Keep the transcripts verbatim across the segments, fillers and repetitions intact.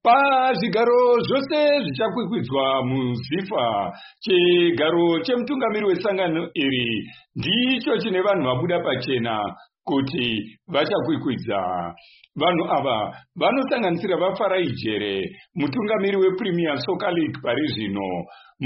Pazvigaro zvose zvichakwikwidzwa muZIFA, chigaro chemutungamiri wesangano iri ndicho chine vanhu vabuda pachena kuti vachakwikwidza. Vanhu ava vanosanganisira vaFarai Jere, mutungamiri wePremier Soccer League pari zvino,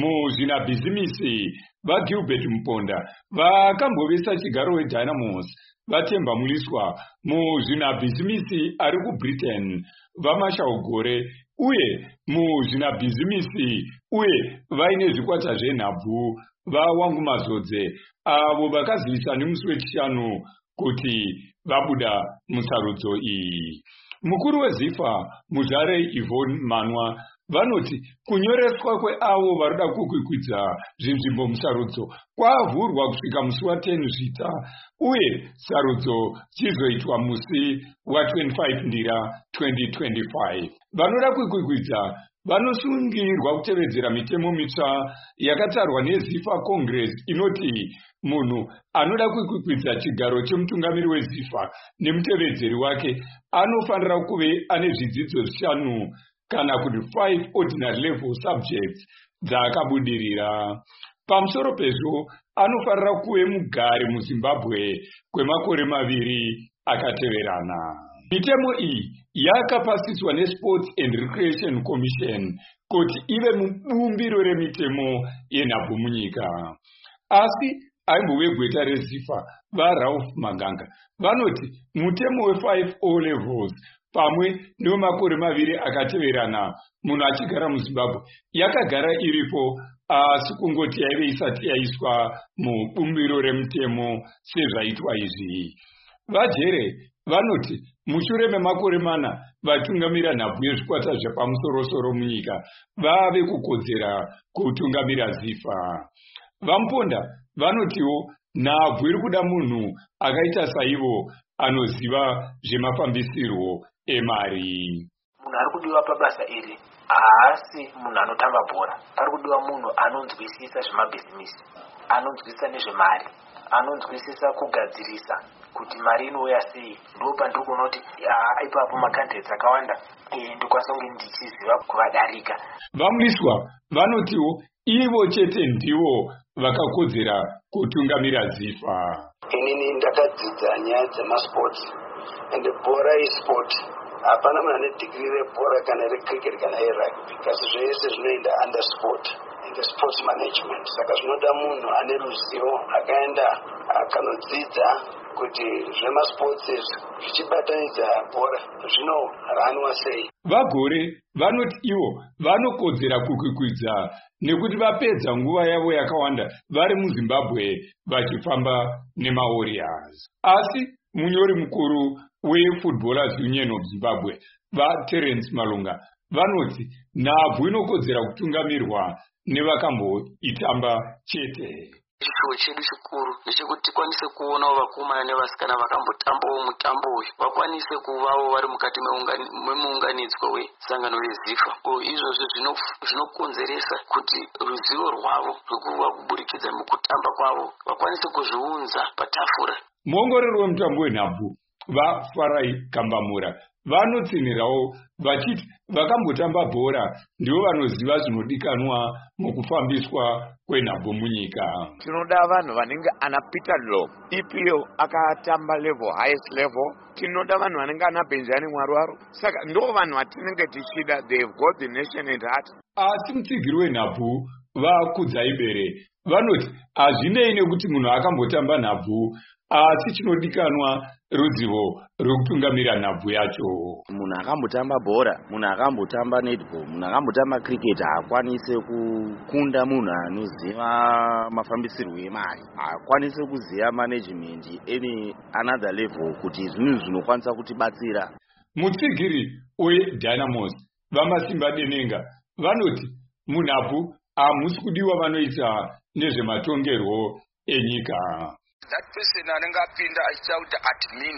muzvinabhizimisi vaGilbert Muponda, vakambovesa chigaro weDynamos vaTemba Muliswa, muzvinabhizimisi ari kuBritain vaMashaugore, uye muzvinabhizimisi uye vaine zvikwata zvenhabvu vaWangu Mazodze, avo vakazivisa nemusi wechishanu kuti vabuda musarudzo iyi. Mukuru weZIFA Muzhare Yvonne Manwa vanoti kunyoreswa kweavo varoda kukwikwidza zvinzvimbo musarudzo kwavhurwa kusvika musi wa10 Zvita, uye sarudzo chizoitwa musi wa25 Ndira twenty twenty-five. Vanoda kukwikwidza vanosungirwa kutevedzera mitemo mitsva yakatarwa neZIFA Congress inoti munhu anoda kukwikwidza chigaro chemutungamiri weZIFA nemutevedzeri wake anofanira kuve ane zvidzidzo zvishanu kana kuti five ordinary level subjects dzaakabudirira. Pamusoro pezvo anofanira kuve mugare muZimbabwe kwemakore maviri akateverana. Mitemo iyi yakapasiswa neSports and Recreation Commission kuti ive mubumbiro remitemo yenhabvu munyika. Asi aimbove gweta reZIFA vaRalph Maganga vanoti mutemo we5 O levels pamwe newemakore maviri akateverana munhu achigara muZimbabwe yakagara iripo, asi kungoti yaive isati yaiswa mubumbiro remitemo sezvaitwa izvi. VaJere vanoti mushure memakore mana vatungamira nhabvu yezvikwata zvepamusorosoro munyika vave kukodzera kutungamira ZIFA. VaMuponda vanotiwo nhabvu iri kuda munhu akaita saivo anoziva zvemafambisirwo emari. Munhu ari kudiwa pabasa iri haasi munhu anotamba bhora. Pari kudiwa munhu anonzwisisa zvemabhizimisi, anonzwisisa nezvemari, anonzwisisa kugadzirisa kuti mari inouya sei. Ndo pandiri kuona kuti ipapo makandidates akawanda ndikwanisa kunge ndichiziva kuvadarika. VaMuliswa vanotiwo ivo chete ndivo vakakodzera kutungamira ZIFA. Inini ndakadzidza nyaya dzemasports and bhora isport. Hapana munhu ane digiri rebhora kana recricket kana erugby, kasi zvese zvinoenda under sport and sports management. Saka zvinoda munhu ane ruzivo akaenda akanodzidza kuti zvemasports zvichibatanidza bhora zvinoranwa sei. VaGore vanoti ivo vanokodzera kukwikwidza nekuti vapedza nguva yavo yakawanda vari muZimbabwe vachifamba nemaWarriors. Asi munyori mukuru weFootballers Union of Zimbabwe vaTerence Malunga vanoti nhabvu inokodzera kutungamirwa nevakamboitamba chete. Chicho chedu chikuru ndechekuti tikwanise kuonawo vakomana nevasikana vakambotambawo mutambo uyu vakwanise kuvawo vari mukati memuunganidzwa wesangano reZIFA. Izvozvo zvinokonzeresa kuti ruzivo rwavo rwekuva kuburikidza mukutamba kwavo vakwanise kuzviunza patafura. Muongorori wemutambo wenhabvu vaFarai Kambamura vanotsinhirawo vachiti vakambotamba bhora ndivo vanoziva zvinodikanwa mukufambiswa kwenhabvu munyika. Tinoda vanhu vanenge ana Peter Law, E P O akatamba level highest level. Tinoda vanhu vanenge ana Benjamin Mwarwaru. Saka ndo vanhu vatinenge tichida, they have got the nation at heart. Asi mutsigiri wenhabvu vaKudzaibere vanoti hazvinei nekuti munhu akambotamba nhabvu, asi chinodikanwa ruzivo rwekutungamira nhabvu yacho. Munhu akambotamba bhora, munhu akambotamba netball, munhu akambotamba cricket haakwanise kukunda munhu anoziva mafambisirwo emari, haakwanise kuziva management any another level kuti zvinhu zvinokwanisa kutibatsira. Mutsigiri weDynamos vaMasimba Denenga vanoti munhabvu hamusi kudiwa vanoita nezvematongerwo enyika. That person anenge apinda achiita kuti admin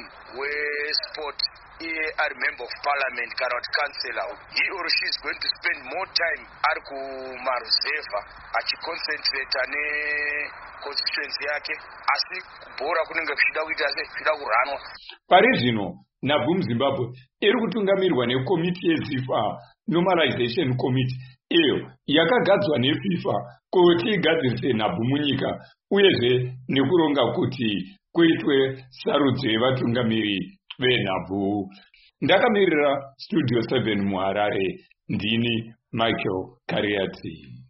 wesport iye ari member of parliament kana kuti councillor, he or she is going to spend more time ari kumaruzeva achiconcentrate ne constituency yake, asi kubhora kunenge kuchida kuita se kuchida kuranwa. Pari zvino nhabvu muZimbabwe iri kutungamirwa nekomiti yeZIFA Normalization Committee iyo yakagadzwa neFIFA kuti igadzirise nhabvu munyika uyezve nekuronga kuti kuitwe sarudzo yevatungamiri venhabvu. Ndakamirira Studio seven muHarare, ndini Michael Kariati.